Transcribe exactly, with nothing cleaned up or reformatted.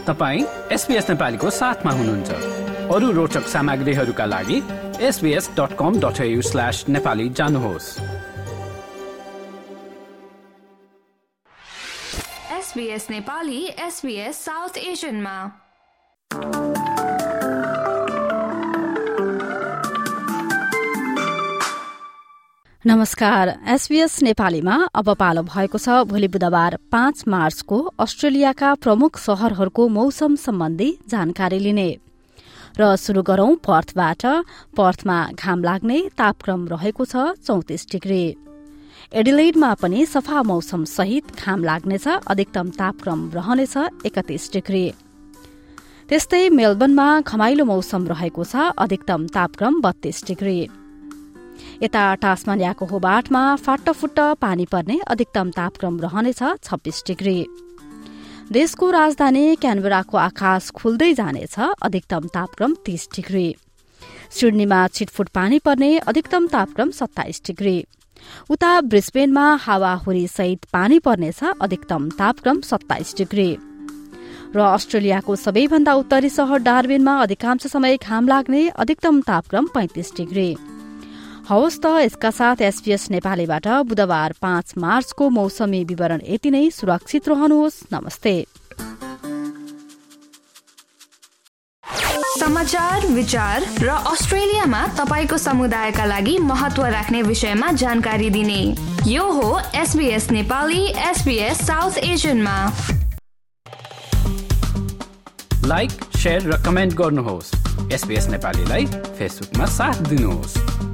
तपाईं एसबीएस नेपालीको साथमा हुनुहुन्छ। अरू रोचक सामग्रीहरूका लागि S B S dot com dot A U slash Nepali जानुहोस्। एसबीएस नेपाली एसबीएस साउथ एशियनमा। नमस्कार, एसबीएस नेपालीमा अब पालो भएको छ भोलि बुधबार पाँच मार्चको अस्ट्रेलियाका प्रमुख शहरहरूको मौसम सम्बन्धी जानकारी लिने। र शुरू गरौं पर्थबाट। पर्थमा घाम लाग्ने, तापक्रम रहेको छ चौतिस डिग्री। एडिलेडमा पनि सफा मौसम सहित घाम लाग्नेछ, अधिकतम तापक्रम रहनेछ एकतीस डिग्री। त्यस्तै मेलबर्नमा घमाइलो मौसम रहेको छ, अधिकतम तापक्रम बत्तीस डिग्री। यता टास्मानियाको होबार्टमा फाटफुट्ट पानी पर्ने, अधिकतम तापक्रम रहनेछ छब्बीस डिग्री। देशको राजधानी क्यानबेराको आकाश खुल्दै जानेछ, अधिकतम तापक्रम तीस डिग्री। सिडनीमा छिटफुट पानी पर्ने, अधिकतम तापक्रम सत्ताइस डिग्री। उता ब्रिस्बेनमा हावाहुरी सहित पानी पर्नेछ, अधिकतम तापक्रम सत्ताइस डिग्री। र अस्ट्रेलियाको सबैभन्दा उत्तरी शहर डार्विनमा अधिकांश समय घाम लाग्ने, अधिकतम तापक्रम पैंतिस डिग्री। हवस् त यसका साथ एसबीएस नेपालीबाट बुधबार पाँच मार्चको मौसमी विवरण यति नै। सुरक्षित रहनुहोस्। नमस्ते। समाचार, विचार र अस्ट्रेलियामा तपाईको समुदायका लागि महत्व राख्ने विषयमा जानकारी दिने यो हो एसबीएस नेपाली एसबीएस साउथ एशियनमा। लाइक, शेयर र कमेन्ट गर्नुहोस्। एसबीएस नेपालीलाई फेसबुकमा साथ दिनुहोस्।